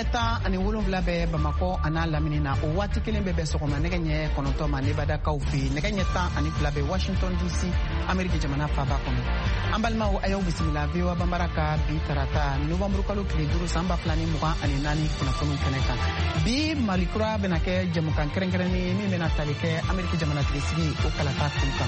ɲɛ ani 7 bɛ Bamakɔ an'a lamini na o waati kelen bɛ sɔgɔma nɛgɛ ɲɛ 9 ma Nebadakaw fɛ nɛgɛ ɲɛ 12 bɛ Washington DC Amérique jamana faaba kɔnɔ. An balimaw a y'aw bisimila VOA Bambara ka bi tarata novembre kalo tile 5 san 2024 kunnafoniw kɛnɛ kan. Bi Mali kura bɛna kɛ jɛmukan kɛrɛnkɛrɛnnen min bɛna tali kɛ Amérique jamana tigisigi o kalata kun kan.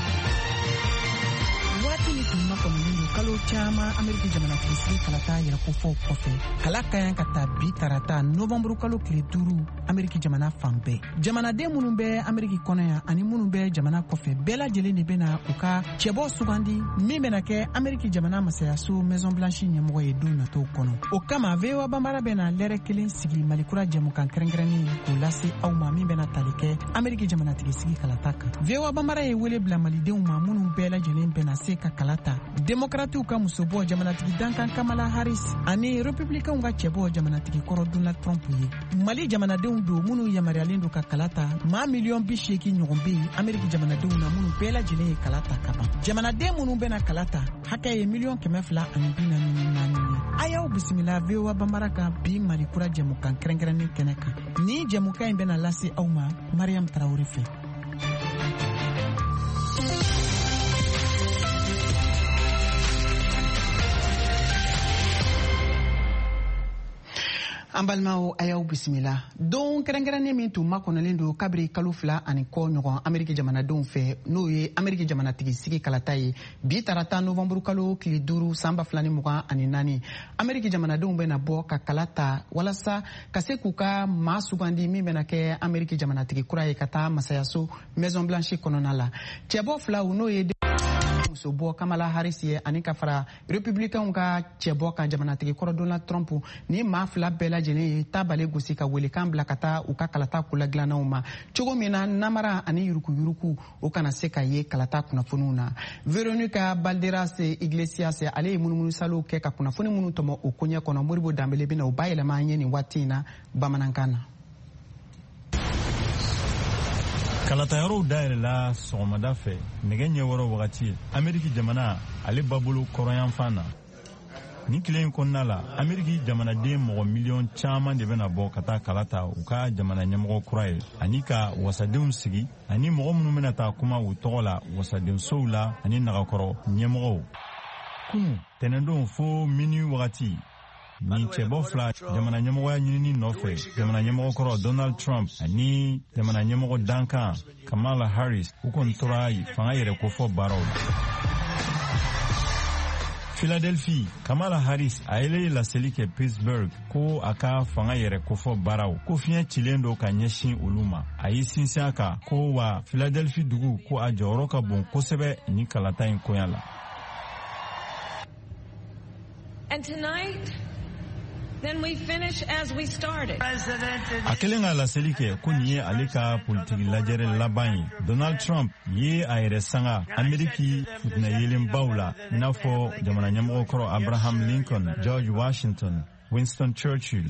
Waati min tun makɔnɔlen don kalo caman Amérique jamana tigisigi kalata yɛrɛkofɔw kɔfɛ kala ka yan ka taa bi tarata novembre kalo tile 5 Amérique jamana fan bɛɛ. Jamanaden minnu bɛ Amérique kɔnɔ yan ani minnu bɛ jamana kɔfɛ bɛɛ lajɛlen de bɛna u ka cɛbɔ sugandi min bɛna kɛ Amérique jamana masayaso Maison Blanche ɲɛmɔgɔ ye don nataw kɔnɔ. O kama VOA Bambara bɛna lɛrɛ kelen sigi Malikura jɛmukan kɛrɛnkɛrɛnnen k'o lase aw ma min bɛna tali kɛ Amérique jamana tigisigi kalata kan. VOA Bambara ye wele bila malidenw ma minnu bɛɛ lajɛlen bɛna se ka kalata. Démocrates ka musobɔ jamanatigi Dankan Kamala Harris ani républicains ka cɛbɔ jamanatigi kɔrɔ Donald Trump ye. Mali jamanadenw do minnu yamariyalen do ka kalata maa miliyɔn 80 ɲɔgɔn bɛ yen Amérique jamanadenw na minnu bɛɛ lajɛlen ye kalata ka ban. Jamanaden minnu bɛna kalata hakɛ ye 244,000 ye. A y'aw bisimila VOA Bambara ka bi Malikura jɛmukan kɛrɛnkɛrɛnnen kɛnɛ kan. Ni jɛmukan in bɛna lase aw ma Mariam Traoré fɛ. An balimaw a y'aw bisimila. Don kɛrɛnkɛrɛnnen min tun makɔnɔlen don kabiri kalo 2 ani kɔ ɲɔgɔn Amérique jamanadenw fɛ n'o ye Amérique jamanatigi sigi kalata ye bi tarata novembre kalo tile 5 san 2024 Amérique jamanadenw bɛna bɔ ka kalata walasa ka se k'u ka maa sugandi min bɛna kɛ Amérique jamanatigi kura ye ka taa masayaso Maison Blanche kɔnɔna la. Cɛbɔ filaw n'o ye musobɔ Kamala Harris ye ani ka fara républicains ka cɛbɔ ka jamanatigi kɔrɔ Donald Trump ni maa fila bɛɛ lajɛlen ye tabale gosi ka welekan bila ka taa u ka kalata kula dilannaw ma cogo min na namara ani yurukuyuruku o kana se ka ye kalata kunnafoniw na. Veronica Balderas Iglesias ale ye munumunu salo kɛ ka kunnafoni minnu tɔmɔ o koɲɛ kɔnɔ Moribo Dambele bɛna o bayɛlɛma an ye nin waati in na bamanankan na. Kalatayɔrɔw dayɛlɛla sɔgɔmada fɛ nɛgɛ ɲɛ wɔɔrɔ wagati Amérique jamana ale babolo kɔrɔyanfan na. Ni tile in kɔnɔna la Amérique jamanaden mɔgɔ miliyɔn caman de bɛna bɔ ka taa kalata u ka jamana ɲɛmɔgɔ kura ye ani ka wasadenw sigi ani mɔgɔ minnu bɛna taa kuma u tɔgɔ la wasadensow la ani nagakɔrɔ ɲɛmɔgɔw. Kunu tɛnɛndon fo minuit wagati ni cɛbɔ fila jamana ɲɛmɔgɔya ɲinini nɔfɛ jamana ɲɛmɔgɔ kɔrɔ Donald Trump ani jamana ɲɛmɔgɔ Dankan Kamala Harris u kɔni tora fanga yɛrɛ kofɔ baaraw la. Philadelphia Kamala Harris a yɛlɛ laseli kɛ Pittsburgh ko a ka fanga yɛrɛ kofɔ baaraw ko fiɲɛ cilen do ka ɲɛsin olu ma. A yi sinsin a kan ko wa Philadelphia dugu ko a jɔyɔrɔ ka bon kosɛbɛ ni kalata in koɲa la. And tonight then we finish as we started. A kelen ka laseli kɛ ko nin ye ale ka politiki lajɛrɛ laban ye. Donald Trump ye a yɛrɛ sanga Ameriki futinɛ yelenbaw la i n'a fɔ jamana ɲɛmɔgɔ kɔrɔ Abraham Lincoln, George Washington, Winston Churchill.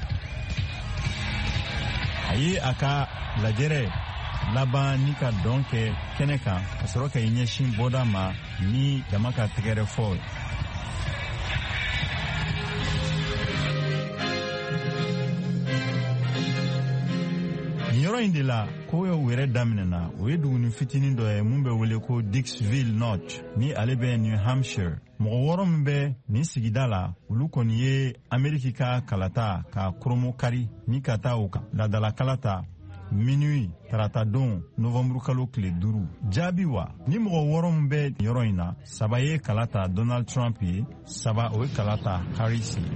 A ye a ka lajɛrɛ laban ni ka dɔn kɛ kɛnɛ kan ka sɔrɔ ka i ɲɛsin bɔda ma ni jama ka tɛgɛrɛ fɔ. Yɔrɔ in de la ko ye wɛrɛ daminɛna o ye duguni fitinin dɔ ye mun bɛ wele ko Dixville North ni ale bɛ New Hampshire. Mɔgɔ wɔɔrɔ min bɛ nin sigida la olu kɔni ye Amérique ka kalata ka koromo kari ni ka taa o kan ladala kalata minuit tarata don novembre kalo tile 5 jaabi wa ni mɔgɔ wɔɔrɔ min bɛ yɔrɔ in na 3 ye kalata Donald Trump ye 3 o ye kalata Harris ye.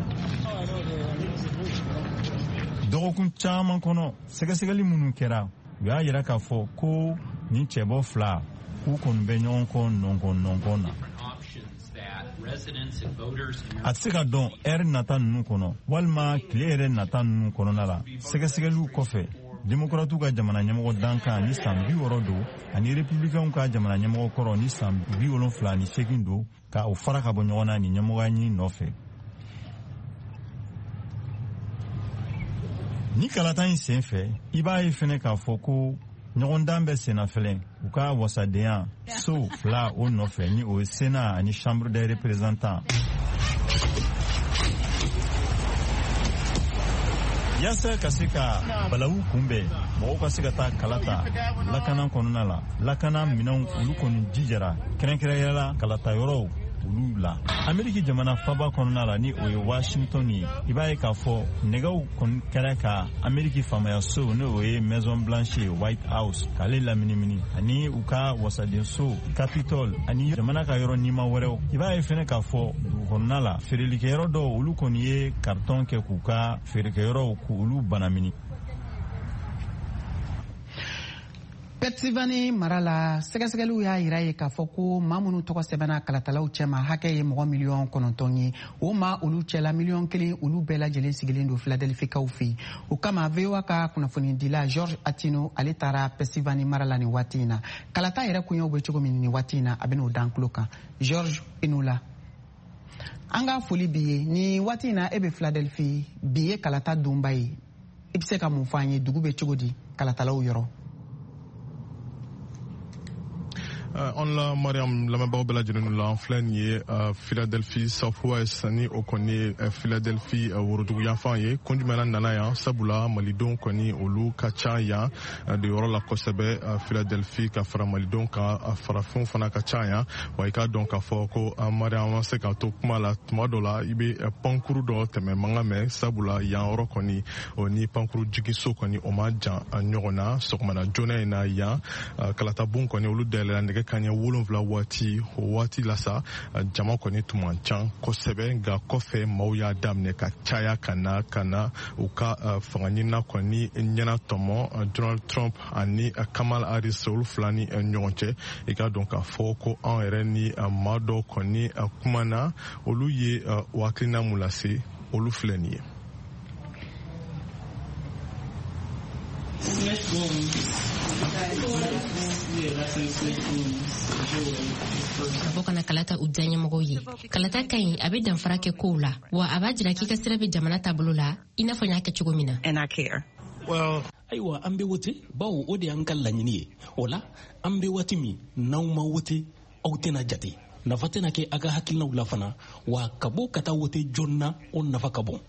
Dɔgɔkun caman kɔnɔ sɛgɛsɛgɛli minnu kɛra u y'a yira k'a fɔ ko ni cɛbɔ fila k'u kɔni bɛ ɲɔgɔn kɔ nɔnkɔn na. A tɛ se ka dɔn ɛri nata ninnu kɔnɔ walima tile yɛrɛ nata ninnu kɔnɔna la sɛgɛsɛgɛliw kɔfɛ démocrates ka jamana ɲɛmɔgɔ Dankan ni san 60 don ani républicains ka jamana ɲɛmɔgɔ kɔrɔ ni san 78 don ka o fara ka bɔ ɲɔgɔn na ni ɲɛmɔgɔya ɲini nɔfɛ. Ni kalata in sen fɛ i b'a ye fɛnɛ k'a fɔ ko ɲɔgɔndan bɛ senna fɛlɛ u ka wasadenya so fila o nɔfɛ ni o ye Sénat ani Chambre des représentants. yasa ka se ka balawu kunbɛn mɔgɔw ka se ka taa kala ta lakana kɔnɔna la lakana minɛnw olu kɔni jijara kɛrɛnkɛrɛnyala la kalata yɔrɔw olu la Ameriki jamana faba kɔnɔna la ni o ye Washington ye i b'a ye k'a fɔ nɛgɛw kɔni kɛra ka Ameriki faamaya so n'o ye Maison Blanche White House k'ale laminimini ani u ka wasadenso Capitol ani jamana ka yɔrɔ nima wɛrɛw i b'a ye fɛnɛ k'a fɔ dugu kɔnɔna la feerelikɛyɔrɔ dɔw olu kɔni ye kartɔn kɛ k'u ka feerekɛyɔrɔw k'olu banamini. Pennsylvania mara la sɛgɛsɛgɛliw y'a yira ye k'a fɔ ko maa minnu tɔgɔ sɛbɛnna kalatalaw cɛma hakɛ ye mɔgɔ miliyɔn 9 ye o maa olu cɛla miliyɔn 1 olu bɛɛ lajɛlen sigilen don Philadelphikaw fɛ o kama VOA ka kunnafonidila George Atino ale taara Pennsylvania mara la nin waati in na kalata yɛrɛ kunyaw bɛ cogo min nin waati in na a bɛn'o dan tulo kan George Inula an ka foli bi ye ni waati in na e bɛ Philadelphia bi ye kalata donba ye i bɛ se ka mun fɔ an ye dugu bɛ cogo di kalatalaw yɔrɔ. On la Mariam lamɛnbagaw bɛɛ lajɛlen la an filɛ nin ye Philadelphia Southwest ni o kɔni ye Philadelphia worodugu yanfan ye kun jumɛn na nana yan sabula malidenw kɔni olu ka ca yan de yɔrɔ la kosɛbɛ Philadelphia ka fara malidenw kan farafinw fana ka ca yan wa i ka dɔn k'a fɔ ko Mariam ma se ka to kuma la tuma dɔ la i bɛ pankuru dɔ tɛmɛ mankan mɛn sabula yan yɔrɔ kɔni o ni pankuru jigiso kɔni o ma jan ɲɔgɔn na sɔgɔmada joona in na yan kalatabon kɔni olu dayɛlɛla nɛgɛ kanɲɛ 7 waati o waati la sa jama kɔni tun man ca kosɛbɛ nka kɔfɛ maaw y'a daminɛ ka caya ka na u ka fangaɲinina kɔni ɲɛna tɔmɔ Donald Trump ani Kamala Harris olu fila ni ɲɔgɔn cɛ i ka dɔn k'a fɔ ko an yɛrɛ ni maa dɔw kɔni kumana olu ye hakilina mun lase olu filɛ nin ye. Ka kana kalata u ɲɛmɔgɔw ye kalata ka ɲi a bɛ danfara kɛ kow la wa a b'a jira k'i ka sira bɛ jamana taabolo la i n'a fɔ n y'a kɛ cogo min na. And I care. Well, ayiwa an bɛ wote bawo o de y'an ka laɲini ye o la an bɛ waati min n'aw ma wote aw tɛna jate nafa tɛna kɛ a ka hakilinaw la fana wa ka bɔ ka taa wote joona o nafa ka bon.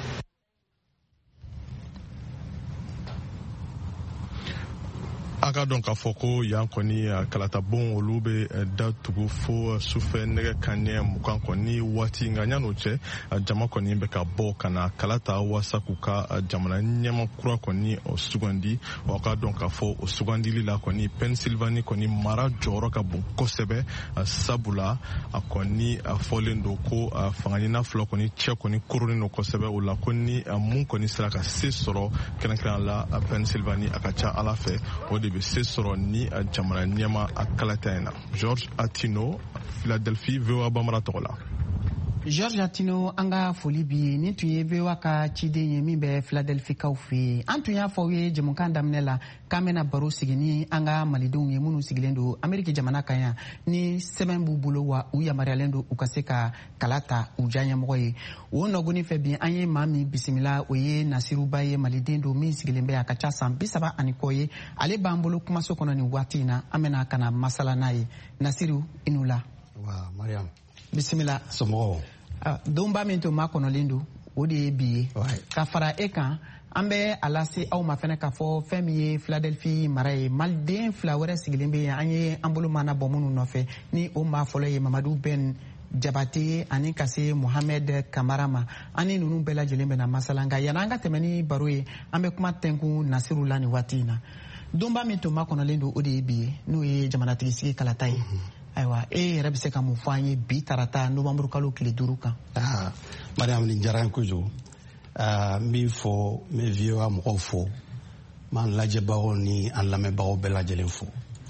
A ka dɔn k'a fɔ ko yan kɔni kalatabon olu bɛ datugu fo sufɛ nɛgɛ kanɲɛ 20 kɔni waati nka ɲan'o cɛ jama kɔni bɛ ka bɔ ka na kalata walasa k'u ka jamana ɲɛma kura kɔni sugandi wa ka dɔn k'a fɔ o sugandili la kɔni Pennsylvania kɔni mara jɔyɔrɔ ka bon kosɛbɛ sabula a kɔni fɔlen don ko fangaɲina fila kɔni cɛ kɔni koronen don kosɛbɛ o la ko ni mun kɔni sera ka se sɔrɔ kɛrɛnkɛrɛn la Pennsylvania a ka ca Ala fɛ o de bɛ se sɔrɔ ni jamana ɲɛma a kalata in na. George Atino, Philadelphia, VOA Bamara tɔgɔ la. George Atino an ka foli bi ye ni tun ye VOA ka ciden ye min bɛ Philadelphikaw fɛ yen an tun y'a fɔ aw ye jamukan daminɛ la k'an bɛna baro sigi ni an ka malidenw ye minnu sigilen don Ameriki jamana kan yan ni sɛbɛn b'u bolo wa u yamaruyalen don u ka se ka kala ta u diya ɲɛmɔgɔ ye o nɔgɔnin fɛ bi an ye maa min bisimila o ye Nasiruba ye maliden don min sigilen bɛ a ka ca san 30 ani kɔ ye ale b'an bolo kumaso kɔnɔ nin waati in na an bɛna ka na masala n'a ye Nasiru i n'u la. Wa Mariam bisimila somɔgɔw donba min tun ma kɔnɔlen don o de ye bi ye ka fara e kan an bɛ a lase aw ma fɛnɛ k'a fɔ fɛn min ye Philadelphia mara ye maliden fila wɛrɛ sigilen bɛ yan an ye an bolo mana bɔ minnu nɔfɛ ni o maa fɔlɔ ye Mamadu Ben Jabate ani ka se Mohamed Kamara ma an ni ninnu bɛɛ lajɛlen bɛna masala nka yanni an ka tɛmɛ ni baro ye an bɛ kuma tɛnkun Nasiru la nin waati in na donba min tun ma kɔnɔlen don o de ye bi ye n'o ye jamanatigii sigi kalata ye. Ayiwa e yɛrɛ bɛ se ka mun fɔ an ye bi tarata Novembre kalo tile 5 kan. Mariam nin diyara n kojugu n b'i fɔ n bɛ VOA mɔgɔw fɔ n b'an lajɛbagaw ni an lamɛnbagaw bɛɛ lajɛlen fɔ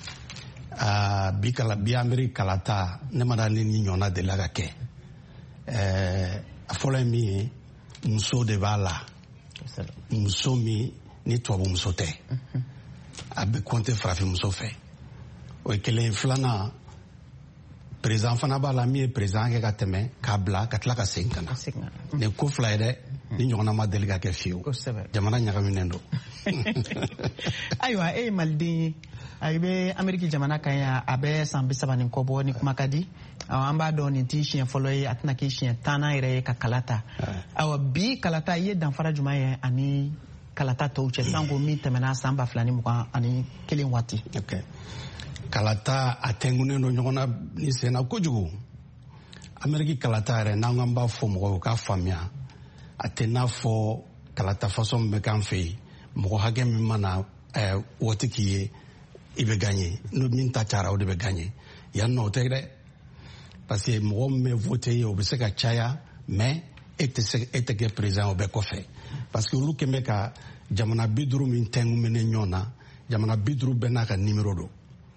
bi Ameriki kalata ne ma da ne ni ɲɔgɔnna delila ka kɛ a fɔlɔ ye min ye muso de b'a la muso min ni tubabu muso tɛ a bɛ kɔnte farafinmuso fɛ o ye kelen filanan président fana b'a la min ye président kɛ ka tɛmɛ k'a bila ka tila ka segin ka na nin ko fila ye dɛ ni ɲɔgɔnna ma deli ka kɛ fiyewu jamana ɲagaminen don. Ayiwa e ye maliden ye i be Ameriki jamana kan ya abe san 30 ko bo ni kuma kadi an b'a dɔn nin ti siɲɛ fɔlɔ ye a tɛna kɛ siɲɛ 10 yɛrɛ ye ka kalata awa bi kalata ye danfara juma ye ani kalata tɔw cɛ sanko min tɛmɛna san 2021 waati. Kalata a tɛngunen don ɲɔgɔn na ni senna kojugu. Ameriki kalata yɛrɛ n'an k'an b'a fɔ mɔgɔw k'a faamuya a tɛ n'a fɔ kalata façon bɛ k'an fɛ yen mɔgɔ hakɛ min mana waati k'i ye i bɛ gagner n'o min ta cayara o de bɛ gagner yan nɔ o tɛ dɛ parce que mɔgɔ min bɛ voter ye o bɛ se ka caya mais e tɛ kɛ président o bɛɛ kɔfɛ parce que olu kɛn bɛ ka jamana 50 min tɛnkumɛnen ɲɔgɔn na jamana 50 bɛɛ n'a ka numéro don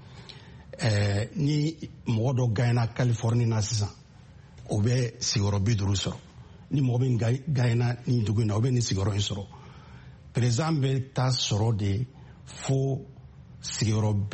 ni mɔgɔ dɔ gagnera Californie na sisan o bɛ sigiyɔrɔ 50 sɔrɔ ni mɔgɔ min gagnera ni dugu in na o bɛ ni sigiyɔrɔ in sɔrɔ président bɛ taa sɔrɔ de fo sigiyɔrɔ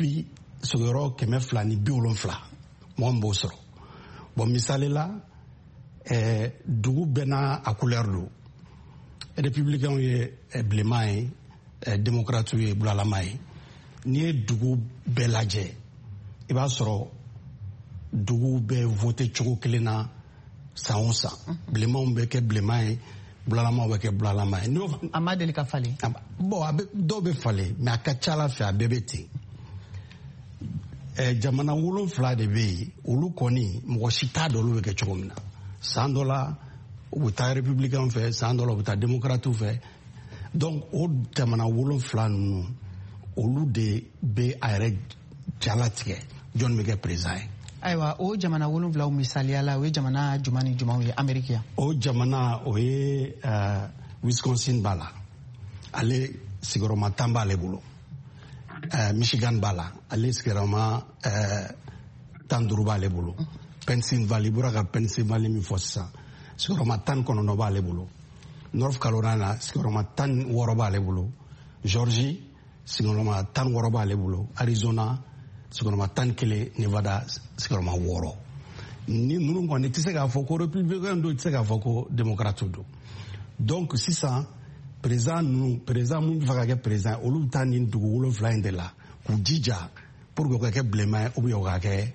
270 mɔgɔ min b'o sɔrɔ bon misali la dugu bɛɛ n'a a couleur don républicains ye bilenman ye démocrates ye bulalama ye n'i ye dugu bɛɛ lajɛ i b'a sɔrɔ dugu bɛ voter cogo kelen na san o san bilenmanw bɛ kɛ bilenman ye bulalamaw bɛ kɛ bulalama ye. A ma deli ka falen. Bon dɔw bɛ falen mais a ka ca Ala fɛ a bɛɛ bɛ ten. Jamana 7 de bɛ yen olu kɔni mɔgɔ si t'a dɔn olu bɛ kɛ cogo min na san dɔ la u bɛ taa républicain fɛ san dɔ la u bɛ taa démocrates fɛ donc o jamana 7 ninnu olu de bɛ a yɛrɛ jalatigɛ jɔn bɛ kɛ président ye. Ayiwa o jamana 7 misaliya la o ye jamana jumɛn ni jumɛnw ye Ameriki yan. O jamana o ye Wisconsin b'a la ale sigiyɔrɔma 10 b'ale bolo. Michigan b'a la ale sigiyɔrɔma 15 b'ale bolo. Pennsylvanie bɔra ka Pennsylvanie min fɔ sisan sigiyɔrɔma 19 b'ale bolo. North Carolina sigiyɔrɔma 16 b'ale bolo. Georgie sigiyɔrɔma 16 b'ale bolo. Arizona sigiyɔrɔma 11, Nevada sigiyɔrɔma 6. Ni ninnu kɔni tɛ se k'a fɔ ko républicain don, tɛ se k'a fɔ ko démocrate don. Donc sisan président mun bɛ fɛ ka kɛ président olu bɛ taa nin dugu 7 in de la k'u jija pour que o ka kɛ bilenman ye ou bien o ka kɛ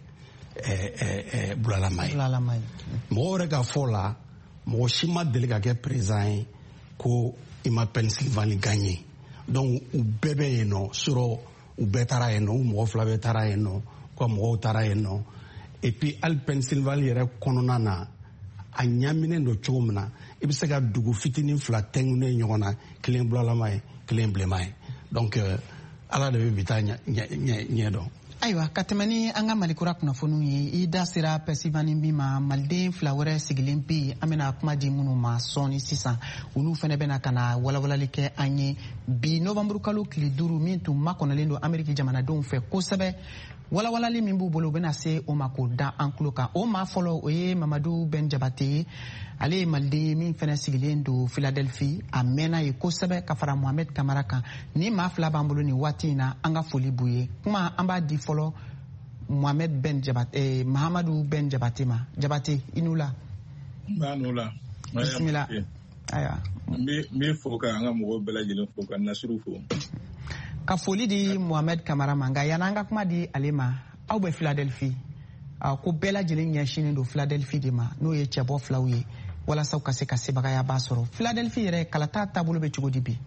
bulalama ye. Mɔgɔw yɛrɛ ka fɔ la mɔgɔ si ma deli ka kɛ président ye ko i ma Pennsylvanie gagner. Donc u bɛɛ bɛ yen nɔ sɔrɔ u bɛɛ taara yen nɔ u mɔgɔ 2 bɛɛ taara yen nɔ ka mɔgɔw taara yen nɔ et puis hali Pennsylvanie yɛrɛ kɔnɔna na a ɲaminen don cogo min na i bɛ se ka dugu fitinin 2 tɛnkunen ɲɔgɔn na kelen bulalama ye kelen bilenman ye donc ala de bɛ bi taa ɲɛ dɔn. Ayiwa ka tɛmɛ ni an ka malikura kunnafoniw ye i da sera Pennsylvanie min ma maliden 2 wɛrɛ sigilen bɛ yen an bɛna kuma di minnu ma sɔɔni sisan olu fana bɛna ka na walawalali kɛ an ye bi novembre kalo tile 5 min tun makɔnɔlen don Ameriki jamanadenw fɛ kosɛbɛ walawalali min b'u bolo u bɛna se o ma k'o da an tulo kan o maa fɔlɔ o ye Mamadu Ben Jabate ye ale ye maliden ye min fana sigilen don Philadelphie a mɛnna ye kosɛbɛ ka fara Mohamed Kamara kan ni maa 2 b'an bolo nin waati in na an ka foli b'u ye kuma an b'a di fɔlɔ Mohamed Ben Jabate Mahamadu Ben Jabate ma Jabate i n'u la. B'a n'u la. Bisimila. Ayiwa. N bɛ fɔ ka an ka mɔgɔw bɛɛ lajɛlen fɔ ka Nasiru fɔ. Ka foli di Mohamed Kamara ma nka yan'an ka kuma di ale ma aw bɛ Philadelphie ko bɛɛ lajɛlen ɲɛsinnen don Philadelphie de ma n'o ye cɛbɔ 2 ye walasa u ka se ka sebagayaba sɔrɔ Philadelphie yɛrɛ kalata taabolo bɛ cogo di bi.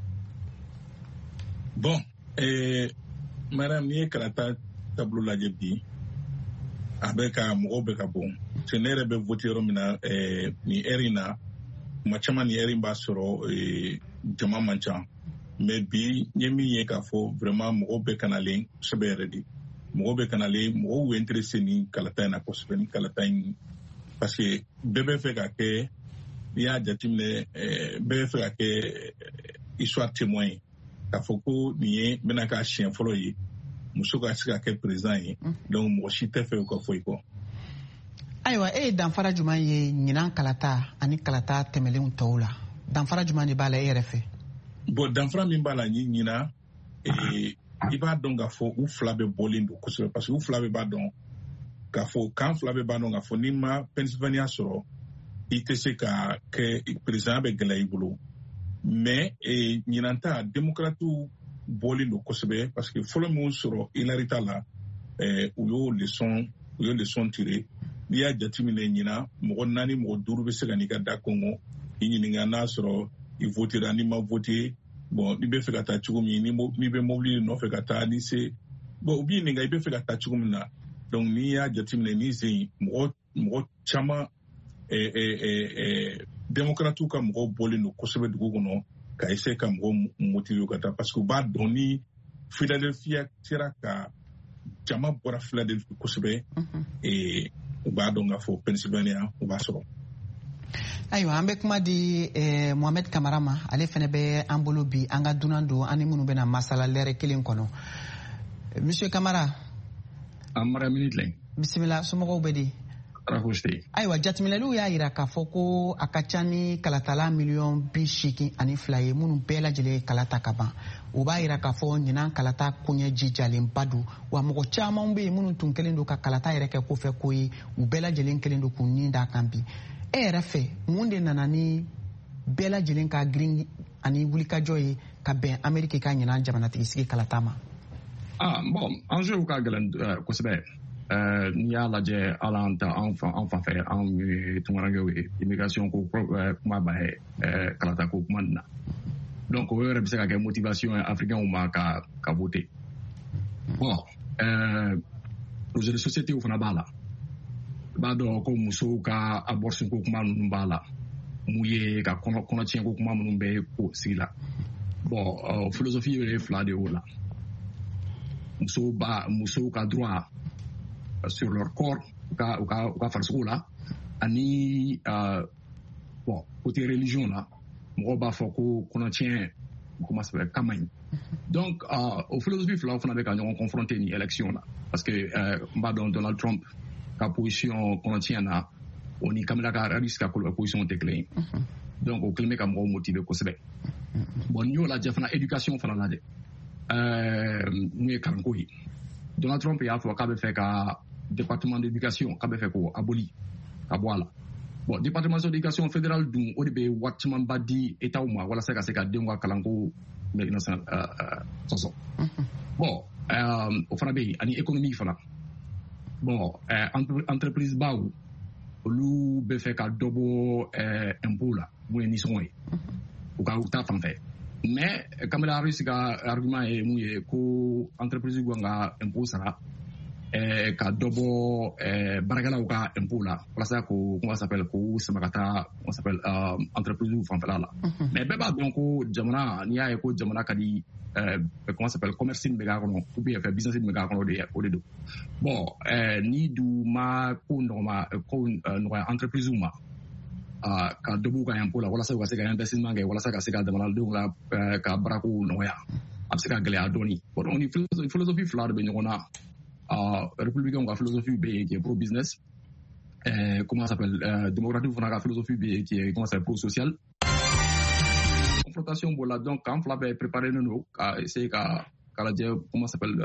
Bon madame n'i ye kalata taabolo lajɛ bi a bɛ ka mɔgɔw bɛ ka bon parce que ne yɛrɛ bɛ voter yɔrɔ min na nin heure in na kuma caman nin heure in b'a sɔrɔ jama man ca. Mais bi n ye min ye k'a fɔ vraiment mɔgɔw bɛ kanalen kosɛbɛ yɛrɛ de mɔgɔw bɛ kanalen mɔgɔw bɛ intéressé ni kalata in na kosɛbɛ ni kalata in parce que bɛɛ bɛ fɛ ka kɛ n'i y'a jateminɛ bɛɛ bɛ fɛ ka kɛ histoire témoin ye k'a fɔ ko nin ye n bɛna k'a siɲɛ fɔlɔ ye muso ka se ka kɛ président ye donc mɔgɔ si tɛ fɛ o ka fɔ i kɔ. Ayiwa e ye danfara jumɛn ye ɲinan kalata ani kalata tɛmɛlenw tɔw la danfara jumɛn de b'a la e yɛrɛ fɛ. Bon danfara min b'a la ɲinan i b'a dɔn k'a fɔ u 2 bɛ bɔlen don kosɛbɛ parce que u 2 bɛɛ b'a dɔn k'a fɔ kan 2 bɛɛ b'a dɔn k'a fɔ n'i ma Pennsylvania sɔrɔ i tɛ se ka kɛ président bɛ gɛlɛya i bolo mais ɲinan ta démocrates bɔlen don kosɛbɛ parce que fɔlɔ min sɔrɔ Hilarita la u y'o leçon tiré n'i y'a jateminɛ ɲina mɔgɔ 4 mɔgɔ 5 bɛ se ka n'i ka da kɔngɔ i ɲininka n'a sɔrɔ i votera n'i ma voté bon n'i bɛ fɛ ka taa cogo min n'i bɛ mobili nɔfɛ ka taa ni se bon u b'i ɲininka i bɛ fɛ ka taa cogo min na donc n'i y'a jateminɛ n'i sen mɔgɔ caman démocrates ka mɔgɔw bɔlen don kosɛbɛ dugu kɔnɔ ka essayer ka mɔgɔw motiver ka taa parce que u b'a dɔn ni Philadelphia sera ka jama bɔra Philadelphia kosɛbɛ u b'a dɔn k'a fɔ Pennsylvania u b'a sɔrɔ. Ayiwa an bɛ kuma di Mohamed Kamara ma ale fana bɛ an bolo bi an ka dunan don ani minnu bɛna masala lɛrɛ kelen kɔnɔ. Monsieur Kamara. Amara minute. Bisimila somɔgɔw bɛ di. Ayiwa jateminɛliw y'a jira k'a fɔ ko a ka ca ni kalatala miliyɔn 82 ye minnu bɛɛ lajɛlen ye kalata ka ban. U b'a jira k'a fɔ ɲinan kalata koɲɛ jijalenba don wa mɔgɔ caman bɛ yen minnu tun kɛlen don ka kalata yɛrɛ kɛ kofɛ ko ye u bɛɛ lajɛlen kɛlen don k'u nin d'a kan bi. E yɛrɛ fɛ mun de nana ni bɛɛ lajɛlen ka girin ani wulikajɔ ye ka bɛn Ameriki ka ɲinan jamanatigi sigi kalata ma? Bon, enjeu ka gɛlɛn kosɛbɛ. N'i y'a lajɛ ala an fan fɛ anw ye tungarankew ye immigration ko kuma b'a ye kalata ko kuma nin na donc o yɛrɛ bɛ se ka kɛ motivation ye africains ma ka voter bon projet de société fana b'a la i b'a dɔn ko musow ka abortion ko kuma ninnu b'a la mun ye ka kɔnɔtiɲɛ ko kuma minnu bɛ ko sigi la bon philosophie ye 2 de y'o la musow ka droit sur leur corps u ka farisogo la ani bon côté religion la mɔgɔw b'a fɔ ko kɔnɔtiɲɛ comment ça s'appelle kama ɲi donc o philosophie fila fana bɛ ka ɲɔgɔn confronter ni élection la parce que n b'a dɔn Donald Trump ka position kɔnɔtiɲɛ na o ni Kamala Harris ka position tɛ kelen ye donc o kelen bɛ ka mɔgɔw motiver kosɛbɛ bon n'i y'o lajɛ fana éducation fana lajɛ mun ye kalanko ye Donald Trump y'a fɔ k'a bɛ fɛ ka département d'éducation k'a bɛ fɛ k'o aboli ka bɔ a la bon département d'éducation fédérale dun o de bɛ wari camanba di État ma walasa ka se ka denw ka kalanko sɔsɔ bon o fana bɛ yen ani économie fana bon entreprise baw olu bɛ fɛ ka dɔ bɔ impôt la mun ye nisɔngɔ ye u ka ta fan fɛ mais Kamala Harris ka argument ye mun ye ko entreprise kan ka impôt sara ka dɔ bɔ baarakɛlaw ka impôt la walasa ko comment ça s'appelle ko sama ka taa comment ça s'appelle entreprise fanfɛla la mais bɛɛ b'a dɔn ko jamana n'i y'a ye ko jamana ka di comment ça s'appelle commerce min bɛ k'a kɔnɔ ou bien business min bɛ k'a kɔnɔ o de don bon ni du ma ko nɔgɔya entreprise ma ka dɔ b'u ka impôt la walasa u ka se ka investissement kɛ walasa ka se ka jamanadenw la ka baarako nɔgɔya a bɛ se ka gɛlɛya dɔɔni bon donc ni philosophie 2 de bɛ ɲɔgɔn na républicains ka philosophie bɛ yen qui est pro business comment ça s'appelle démocratique fana ka philosophie bɛ yen qui est comment ça s'appelle pro social confrontation b'o la donc kan fila bɛɛ préparé don ka essayer ka lajɛ comment ça s'appelle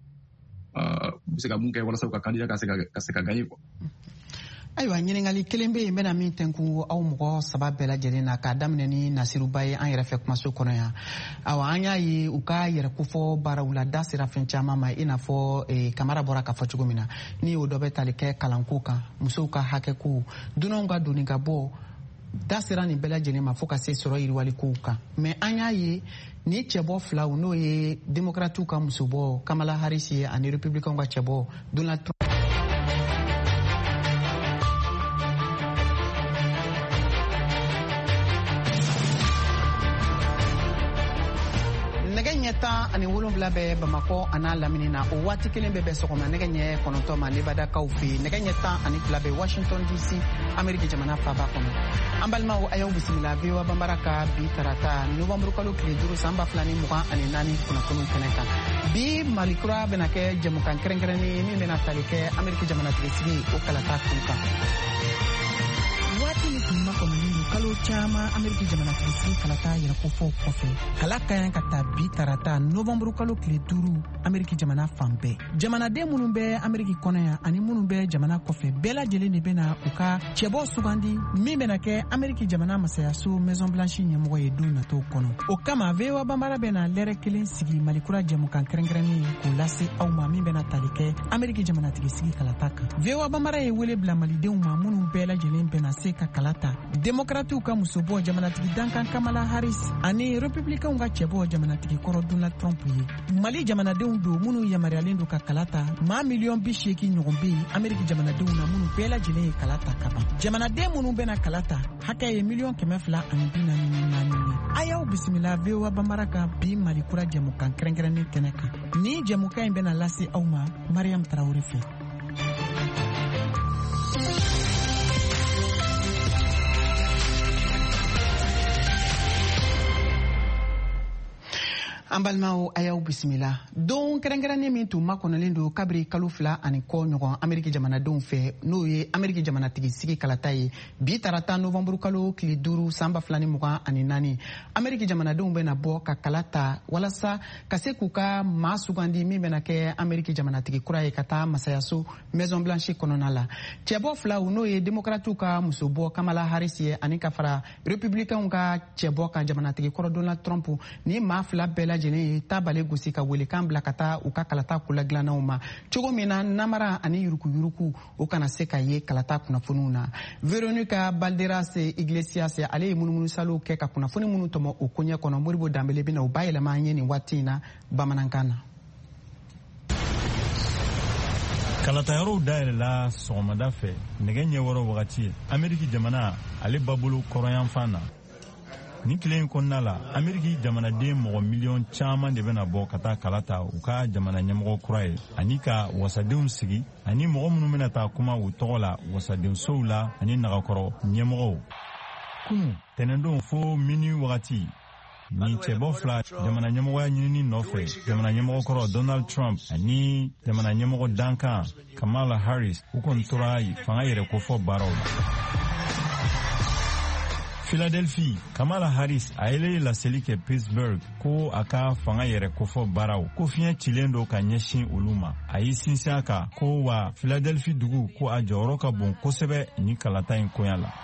bɛ se ka mun kɛ walasa u ka candidat ka se ka gagner quoi. Ayiwa ɲiningali kelen bɛ yen n bɛna min tɛnku aw mɔgɔ 3 bɛɛ lajɛlen na k'a daminɛ ni Nasiruba ye an yɛrɛ fɛ kumaso kɔnɔ yan awa an y'a ye u ka yɛrɛkofɔ baaraw la da sera fɛn caman ma i n'a fɔ Kamara bɔra k'a fɔ cogo min na ni o dɔ bɛ tali kɛ kalanko kan musow ka hakɛko dunanw ka doni ka bɔ da sera nin bɛɛ lajɛlen ma fo ka se sɔrɔ yiriwalikow kan mais an y'a ye ni cɛbɔ filaw n'o ye démocrates ka musobɔ Kamala Harris ye ani républicains ka cɛbɔ Donald Trump tan ani 7 bɛ Bamakɔ a n'a lamini na o waati kelen bɛ sɔgɔma nɛgɛ ɲɛ 9 ma Nevadakaw fɛ nɛgɛ ɲɛ 10 ani 2 bɛ Washington DC Ameriki jamana faaba kɔnɔ an balimaw a y'aw bisimila VOA Bambara ka bi tarata novembre kalo tile 5 san 2024 kunnafoniw kɛnɛ kan bi Mali kura bɛna kɛ jɛmukan kɛrɛnkɛrɛnnen min bɛna tali kɛ Ameriki jamanatigitigi o kalata kun kan waati ni tun ma kɔnɔni kalo caaman ameriki jamanatigisi kalata yɛrɛkofɔw kɔfɛ kala ka ɲi ka ta bi tarata nɔvɛmburu kalo tile 5 ameriki jamana fan bɛɛ jamanaden minnu bɛ ameriki kɔnɔ yan ani minnu bɛ jamana kɔfɛ bɛɛ lajɛlen de bɛna u ka cɛbɔ sugandi min bɛna kɛ ameriki jamana masayaso maison blanche ɲɛmɔgɔ ye don nataw kɔnɔ o kama VOA banbara bɛna lɛrɛ kelen sigi malikura jɛmukan kɛrɛnkɛrɛnnen k'o lase aw ma min bɛna tali kɛ ameriki jamanatigisi kalata kan VOA banbara ye wele bila malidenw ma minnu bɛɛ lajɛlen bɛna se ka kalata demokratiw ka musobɔ jamanatigi dankan Kamala Harris ani republicainw ka cɛbɔ jamanatigi kɔrɔ Donald Trump ye mali jamanadenw do minnu yamariyalen do ka kalata maa miliyɔn 80 ɲɔgɔn be ameriki jamanadenw na minnu bɛɛ lajɛlen ye kalata ka ban jamanaden minnu bɛna kalata hakɛ ye miliyɔn 244 ye a y'aw bisimila VOA banbara kan bi malikura jɛmukan kɛrɛnkɛrɛnnen kɛnɛ kan ni jɛmukan in bɛna lase aw ma Mariam Tarawele fɛ. an balimaw a y'aw bisimila don kɛrɛnkɛrɛnnen min tun makɔnɔlen don kabiri kalo 2 ani kɔ ɲɔgɔn ameriki jamanadenw fɛ n'o ye ameriki jamanatigi sigi kalata ye bi tarata nɔvɛmburu kalo tile 5 san 2024 ameriki jamanadenw bɛna bɔ ka kalata walasa ka se k'u ka maa sugandi min bɛna kɛ ameriki jamanatigi kura ye ka taa masayaso maison blanche kɔnɔna la cɛbɔ filaw n'o ye demokratiw ka musobɔ Kamala Harris ye ani ka fara republicainw ka cɛbɔ kan jamanatigi kɔrɔ Donald Trump ni maa fila bɛɛ lajɛlen ye tabale gosi ka welekan bila ka taa u ka kalata kulagilanaw ma cogo min na namara ani yurukuyuruku o kana se ka ye kalata kunnafoniw na Veronica Balderas Iglesias ale ye munumunisaliw kɛ ka kunnafoni minnu tɔmɔ o koɲɛ kɔnɔ Moribo Danbele bɛna u bayɛlɛma an ye nin waati in na bamanankan na. kalatayɔrɔw dayɛlɛla sɔgɔmada fɛ nɛgɛ ɲɛ wɔɔrɔ wagati ameriki jamana ale babolo kɔrɔyanfan na ni tile in kɔnɔna la ameriki jamanaden mɔgɔ miliyɔn caman de bɛna bɔ ka taa kalata u ka jamana ɲɛmɔgɔ kura ye ani ka wasadenw sigi ani mɔgɔ minnu bɛna taa kuma u tɔgɔ la wasadensow la ani nagakɔrɔ ɲɛmɔgɔw kunu tɛnɛndon fo mini wagati ni cɛbɔ fila jamana ɲɛmɔgɔya ɲinini nɔfɛ jamana ɲɛmɔgɔ kɔrɔ Donald Trump ani jamana ɲɛmɔgɔ dankan Kamala Harris u kɔni tora fanga yɛrɛ kofɔ baaraw la. Philadelphia, Kamala Harris a yɛlɛ laseli kɛ Pittsburgh ko a ka fanga yɛrɛ kofɔ baaraw ko fiɲɛ cilen do ka ɲɛsin olu ma a y'i sinsin a kan ko wa Philadelphia dugu ko a jɔyɔrɔ ka bon kosɛbɛ ni kalata in koɲa la.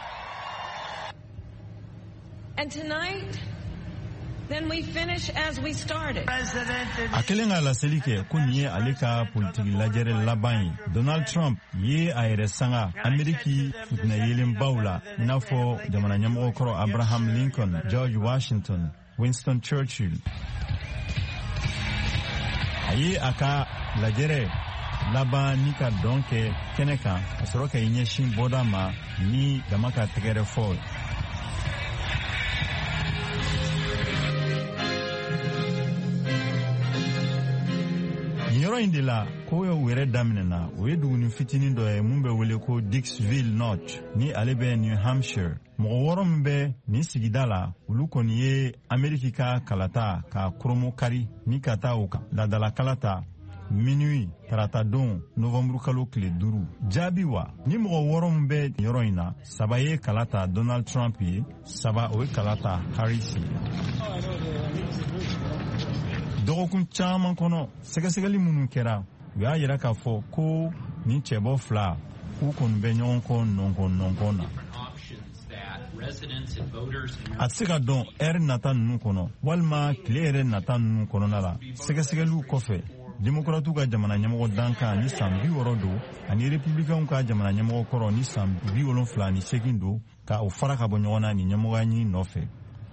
And tonight, then we finish as we started. A kelen ka laseli kɛ ko nin ye ale ka politiki lajɛrɛ laban ye. Donald Trump ye a yɛrɛ sanga Ameriki futina yelenbaw la i n'a fɔ jamana ɲɛmɔgɔ kɔrɔ Abraham Lincoln, George Washington, Winston Churchill. A ye a ka lajɛrɛ laban ni ka dɔn kɛ kɛnɛ kan ka sɔrɔ ka i ɲɛsin bɔda ma ni dama ka tɛgɛrɛ fɔ. Yɔrɔ in de la ko y'o yɛrɛ daminɛna o ye duguni fitinin dɔ ye mun bɛ wele ko Dixville Notch ni ale bɛ New Hampshire mɔgɔ wɔɔrɔ min bɛ nin sigida la olu kɔni ye Ameriki ka kalata ka koromo kari ni ka taa o kan ladala kalata minuit tarata don nɔvɛmburu kalo tile 5 jaabi wa ni mɔgɔ wɔɔrɔ min bɛ yɔrɔ in na 3 ye kalata Donald Trump ye 3 o ye kalata Harris ye. Dɔgɔkun caman kɔnɔ sɛgɛsɛgɛli minnu kɛra u y'a yira k'a fɔ ko nin cɛbɔ fila k'u kɔni bɛ ɲɔgɔn kɔ nɔnkɔn na. A tɛ se ka dɔn ɛri nata ninnu kɔnɔ walima tile yɛrɛ nata ninnu kɔnɔna la sɛgɛsɛgɛliw kɔfɛ demokratiw ka jamana ɲɛmɔgɔ dankan ni san 60 don ani republicainw ka jamana ɲɛmɔgɔ kɔrɔ ni san 78 don ka o fara ka bɔ ɲɔgɔn na ni ɲɛmɔgɔya ɲini nɔfɛ.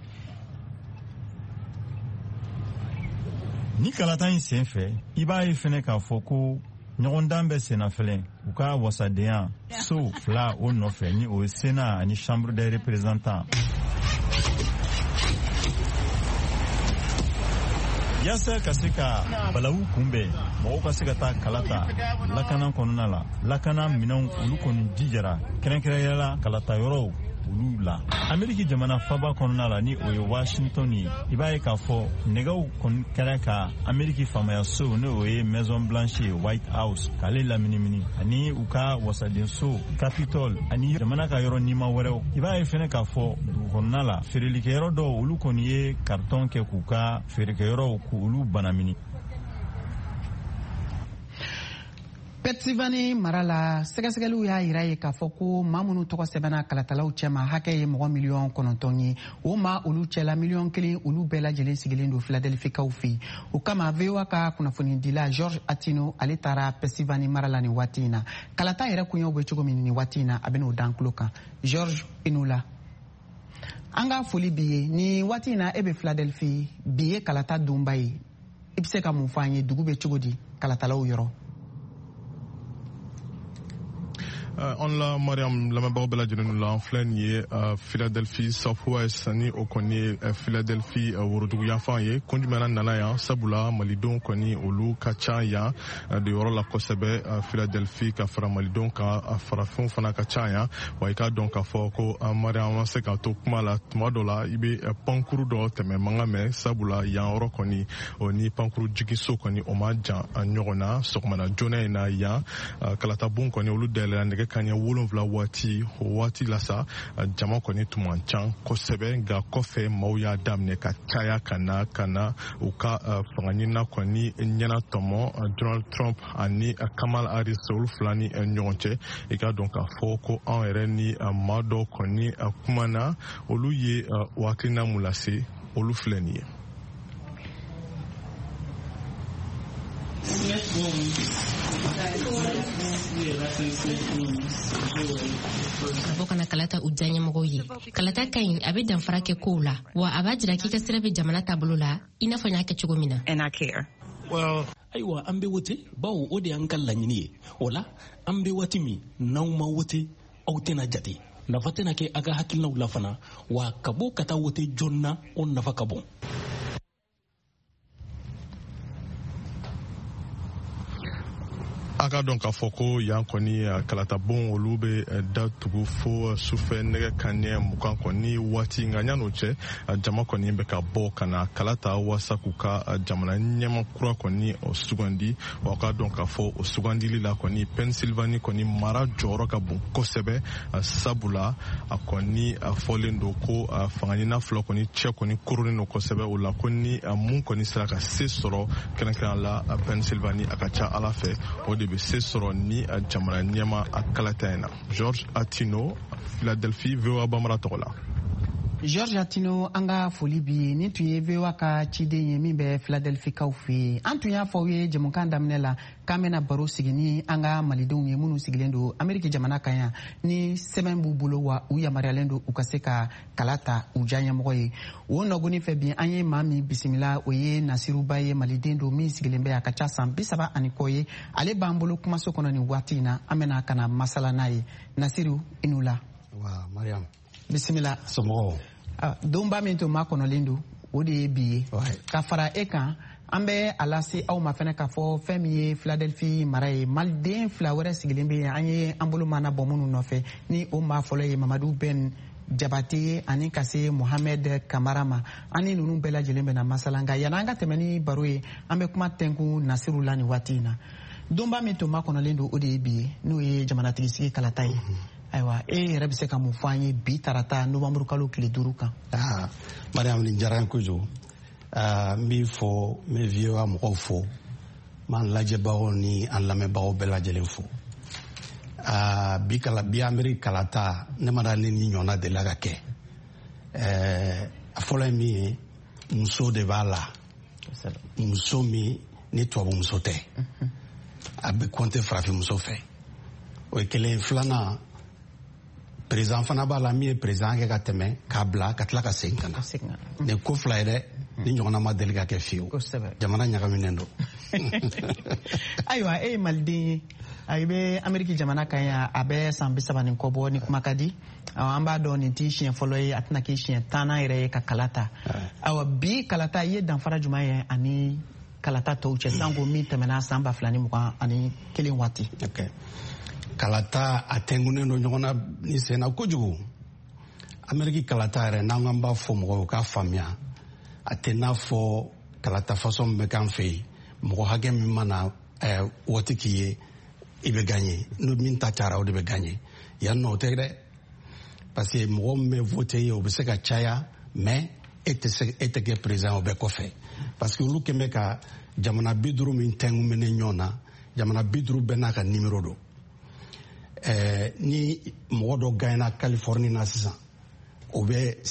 Ni kalata in sen fɛ i b'a ye fɛnɛ k'a fɔ ko ɲɔgɔndan bɛ senna fɛlɛ u ka wasadenya so fila o nɔfɛ ni o ye Sénat ani Chambre des représentants. Yasa ka se ka balawu kunbɛn mɔgɔw ka se ka taa kalata lakana kɔnɔna la lakana minɛnw olu kɔni jijara kɛrɛnkɛrɛnyala kalata yɔrɔw olu la. Ameriki jamana faba kɔnɔna la ni o ye Washington ye. I b'a ye k'a fɔ nɛgɛw kɔni kɛra ka Ameriki faamaya so ne o ye Maison Blanche ye, White House k'ale laminimini ani u ka wasadenso Capitol ani jamana ka yɔrɔ nima wɛrɛw. I b'a ye fɛnɛ k'a fɔ dugu kɔnɔna la feerelikɛyɔrɔ dɔw olu kɔni ye carton kɛ k'u ka feerekɛyɔrɔw k'olu banamini. Pennsylvanie mara la sɛgɛsɛgɛliw y'a yira ye k'a fɔ ko maa minnu tɔgɔ sɛbɛnna kalatalaw cɛma hakɛ ye mɔgɔ miliyɔn 9 ye. O maa olu cɛla miliyɔn 1 olu bɛɛ lajɛlen sigilen don Philadelphikaw fɛ. O kama VOA ka kunnafonidila George Atino ale taara Pennsylvanie mara la nin waati in na. Kalata yɛrɛ kunyaw bɛ cogo min nin waati in na a bɛ n'o dan tulo kan. George Inula. An ka foli bi ye ni waati in na e bɛ Philadelphie bi ye kalata donba ye. I bɛ se ka mun fɔ an ye dugu bɛ cogo di kalatalaw yɔrɔ? On la Mariam lamɛnbagaw bɛɛ lajɛlen la an filɛ nin ye Philadelphie Southwest ni o kɔni ye Philadelphie worodugu yanfan ye kun jumɛn nana yan sabula malidenw kɔni olu ka ca yan de yɔrɔ la kosɛbɛ Philadelphie ka fara malidenw kan farafinw fana ka ca yan wa i ka dɔn k'a fɔ ko Mariam ma se k'a to kuma la tuma dɔ la i bɛ pankuru dɔ tɛmɛ mankan mɛn sabula yan yɔrɔ kɔni o ni pankuru jigiso kɔni o ma jan ɲɔgɔn na sɔgɔmada joona in na yan kalatabon kɔni olu dayɛlɛla nɛgɛ kanɲɛ 7 waati o waati la sa jama kɔni tun man can kosɛbɛ nka kɔfɛ maaw y'a daminɛ ka caya ka na u ka fangaɲinina kɔni ɲɛna tɔmɔ Donald Trump ani Kamala Harris olu fila ni ɲɔgɔn cɛ i ka dɔn k'a fɔ ko anw yɛrɛ ni maa dɔw kɔni kumana olu ye hakilina mun lase olu filɛ nin ye. Abo kana kalata uja ɲɛmɔgɔw ye. Kalata ka ɲi a bɛ danfara kɛ kow la wa a b'a jira k'i ka sira bɛ jamana taabolo la i n'a fɔ n y'a kɛ cogo min na. And I care. Well, ayiwa an bɛ wote bawo o de y'an ka laɲini ye. O la an bɛ waati min n'aw ma wote aw tɛna jate. Nafa tɛna kɛ a ka hakilinaw la fana wa ka bɔ ka taa wote jɔn na o nafa ka bon. A ka dɔn k'a fɔ ko yan kɔni kalatabon olu bɛ datugu fo sufɛ nɛgɛ kanɲɛ 20 kɔni waati nka ɲan'o cɛ jama kɔni bɛ ka bɔ ka na kalata walasa k'u ka jamana ɲɛma kura kɔni sugandi wa ka dɔn k'a fɔ o sugandili la kɔni Pennsylvanie kɔni mara jɔyɔrɔ ka bon kosɛbɛ sabula a kɔni fɔlen don ko fangaɲina fila kɔni cɛ kɔni koronen don kosɛbɛ o la ko ni mun kɔni sera ka se sɔrɔ kɛrɛnkɛrɛn la Pennsylvanie a ka ca Ala fɛ o de bɛ se sɔrɔ ni jamana ɲɛma a kalata in na. George Atino, Philadelphie, VOA Bamara tɔgɔ la. George Atino an ka foli bi ye ni tun ye VOA ka ciden ye min bɛ Philadelphikaw fɛ yen. An tun y'a fɔ aw ye jamukan daminɛ la k'an bɛna baro sigi ni an ka malidenw ye minnu sigilen don Ameriki jamana kan yan ni sɛbɛn b'u bolo wa u yamaruyalen don u ka se ka kala ta u diya ɲɛmɔgɔ ye. O nɔgɔnin fɛ bi an ye maa min bisimila o ye Nasiruba ye maliden don min sigilen bɛ a ka ca san 30 ani kɔ ye. Ale b'an bolo kumaso kɔnɔ nin waati in na an bɛna ka na masala n'a ye. Nasiru i n'u la. Wa Mariam. Bisimila. Somɔgɔw. Donba min tun ma kɔnɔlen don o de ye bi ye ka fara e kan an bɛ a lase aw ma fɛnɛ k'a fɔ fɛn min ye Philadelphie mara ye maliden 2 wɛrɛ sigilen bɛ yen an ye an bolo mana bɔ minnu nɔfɛ ni o maa fɔlɔ ye Mamadu Ben Jabate ani ka se Mohamed Kamara ma an ni ninnu bɛɛ lajɛlen bɛna masala nka yanni an ka tɛmɛ ni baro ye an bɛ kuma tɛnkun Nasiru la nin waati in na donba min tun ma kɔnɔlen don o de ye bi ye n'o ye jamanatigi sigi kalata ye. Ayiwa e yɛrɛ bɛ se ka mun fɔ an ye bi tarata Novembre kalo tile 5 kan. Mariam nin diyara n kojugu n b'i fɔ n bɛ VOA mɔgɔw fo n b'an lajɛbagaw ni an lamɛnbagaw bɛɛ lajɛlen fo bi Ameriki kalata ne ma da ne ni ɲɔgɔnna delila ka kɛ a fɔlɔ ye min ye muso de b'a la muso min ni tubabu muso tɛ a bɛ kɔnte farafin muso fɛ o ye kelen. Filanan président fana b'a la min ye président kɛ ka tɛmɛ k'a bila ka tila ka segin ka na nin ko fila ye dɛ ni ɲɔgɔnna ma deli ka kɛ fiyewu jamana ɲagaminen don. Ayiwa e ye maliden ye a bɛ Ameriki jamana kan yan a bɛ san 30 ni kɔ bɔ ni kuma ka di an b'a dɔn nin t'i siɲɛ fɔlɔ ye a tɛna k'i siɲɛ 10nan yɛrɛ ye ka kalata. Ayiwa bi kalata i ye danfara jumɛn ye ani kalata tɔw cɛ sanko min tɛmɛna san 2021 waati. Kalata a tɛnkunnen don ɲɔgɔn na ni senna kojugu Ameriki kalata yɛrɛ n'an k'an b'a fɔ mɔgɔw k'a faamuya a tɛ n'a fɔ kalata fasɔn bɛ k'an fɛ yen mɔgɔ hakɛ min mana waati k'i ye i bɛ gagner n'o min ta cayara o de bɛ gagner yan nɔ o tɛ dɛ parce que mɔgɔ min bɛ voter ye o bɛ se ka caya mais e tɛ kɛ président o bɛɛ kɔfɛ parce que olu kɛn bɛ ka jamana 50 min tɛnkunmɛnen ɲɔgɔn na jamana 50 bɛɛ n'a ka numéro don ni mɔgɔ dɔ gagnera Californie na sisan o bɛ